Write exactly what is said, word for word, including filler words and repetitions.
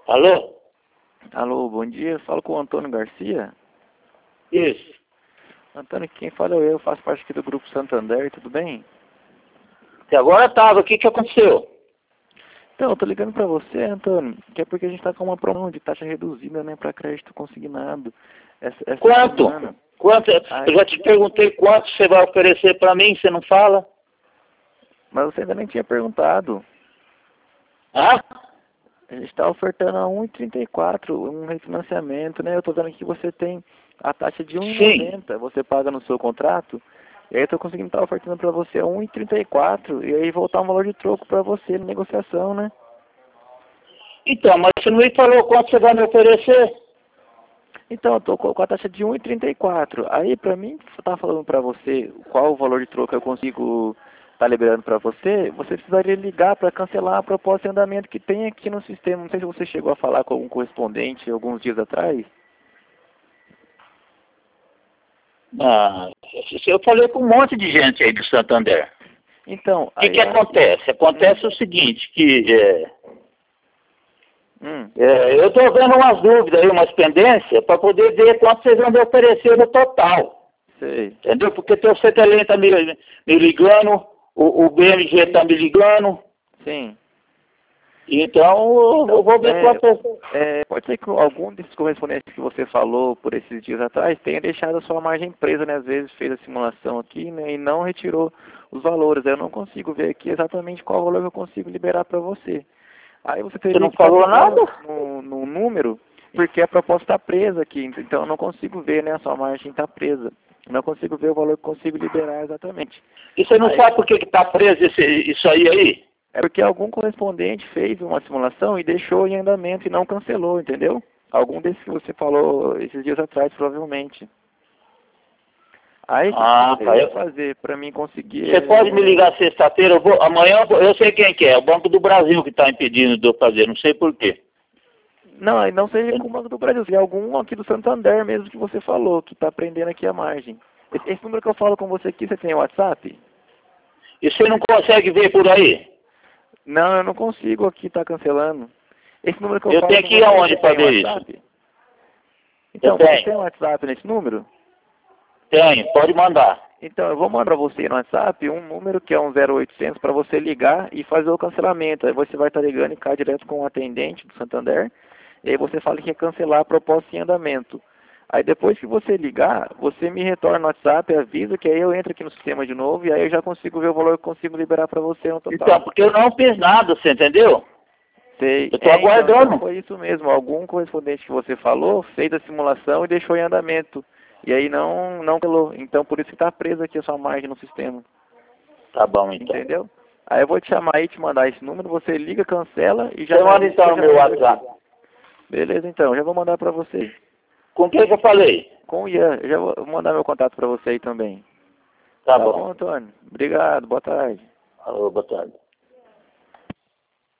Alô? Alô, bom dia. Falo com o Antônio Garcia. Isso. Antônio, quem fala é eu, faço parte aqui do Grupo Santander, tudo bem? E agora tava, o que que aconteceu? Então, eu tô ligando pra você, Antônio, que é porque a gente tá com uma promoção de taxa reduzida, né, pra crédito consignado. Essa, essa Quanto? semana. Quanto? Ai, Eu já te perguntei quanto você vai oferecer pra mim, você não fala? mas você ainda nem tinha perguntado. Hã? A gente tá ofertando a um vírgula trinta e quatro, um refinanciamento, né? Eu tô vendo aqui que você tem a taxa de um vírgula Sim. noventa, você paga no seu contrato. E aí eu tô conseguindo estar ofertando pra você a um vírgula trinta e quatro e aí voltar um valor de troco pra você na negociação, né? Então, mas você não me falou quanto você vai me oferecer? Então, eu tô com com a taxa de um vírgula trinta e quatro. Aí, pra mim, estar falando pra você qual o valor de troca eu consigo estar liberando pra você, você precisaria ligar pra cancelar a proposta de andamento que tem aqui no sistema. Não sei se você chegou a falar com algum correspondente alguns dias atrás. Ah, eu falei com um monte de gente aí do Santander. Então, O que aí que eu acho que... acontece? Acontece o seguinte, que é, Hum, é, eu estou vendo umas dúvidas aí, umas pendências, para poder ver quanto vocês vão me oferecer no total. sei. Entendeu? Porque tem o C T L tá me, me ligando, o, o B M G tá me ligando, Sim. então eu, eu Então, vou ver é, quanto... é, pode ser que algum desses correspondentes que você falou por esses dias atrás tenha deixado a sua margem presa, né? Às vezes fez a simulação aqui, né? E não retirou os valores. Eu não consigo ver aqui exatamente qual valor eu consigo liberar para você. Aí você Você teria não que estar falou nada? ligando no, no número, porque a proposta está presa aqui. Então eu não consigo ver, né? A sua margem está presa. Eu não consigo ver o valor que eu consigo liberar exatamente. E você não Aí, sabe por que que tá preso esse, isso aí aí? é porque algum correspondente fez uma simulação e deixou em andamento e não cancelou, entendeu? Algum desses que você falou esses dias atrás, provavelmente. Aí o que, que Ah, você tá. ia Eu, fazer para mim conseguir... você pode me É... ligar sexta-feira, eu vou, amanhã eu, vou- eu sei quem que é, é o Banco do Brasil que está impedindo de eu fazer, não sei por quê. Não, aí não seja com o Banco do Brasil, seja algum aqui do Santander mesmo que você falou, que está prendendo aqui a margem. Esse, esse número que eu falo com você aqui, você tem WhatsApp? E você não consegue ver por aí? Não, eu não consigo aqui estar cancelando. Esse número que eu Eu falo tenho com que ir você, você aonde para tem ver isso? WhatsApp? Eu Então, você tenho, tem WhatsApp nesse número? tenho, pode mandar. Então, eu vou mandar para você no WhatsApp um número que é um zero oitocentos para você ligar e fazer o cancelamento. Aí você vai estar ligando e cai direto com o atendente do Santander. E aí você fala que quer cancelar a proposta em andamento. Aí depois que você ligar, você me retorna no WhatsApp, avisa que aí eu entro aqui no sistema de novo e aí eu já consigo ver o valor que eu consigo liberar para você no Então, total. porque eu não fiz nada, você entendeu? Sei. Eu estou É, então, então aguardando. foi isso mesmo. Algum correspondente que você falou fez a simulação e deixou em andamento. E aí não, não pelou. Então por isso que está presa aqui a sua margem no sistema. Tá bom, então. Entendeu? Aí eu vou te chamar aí, te mandar esse número, você liga, cancela e já Você me manda avisa que então eu no já meu entro aqui. WhatsApp. Beleza, então, já vou mandar pra você. Com quem que eu falei? Com o Ian, eu já vou mandar meu contato pra você aí também. Tá Tá bom, bom. Antônio? Obrigado, boa tarde. Alô, boa tarde.